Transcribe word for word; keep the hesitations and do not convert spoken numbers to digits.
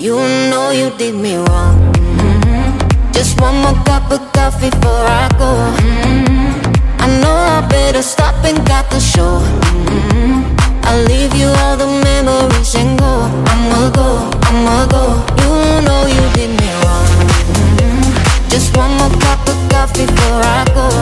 You know you did me wrong. Mm-hmm. Just one more cup of coffee before I go. Mm-hmm. I know I better stop and got the show. Mm-hmm. I'll leave you all the memories and go. I'ma go, I'ma go. You know you did me wrong. Mm-hmm. Just one more cup of coffee before I go.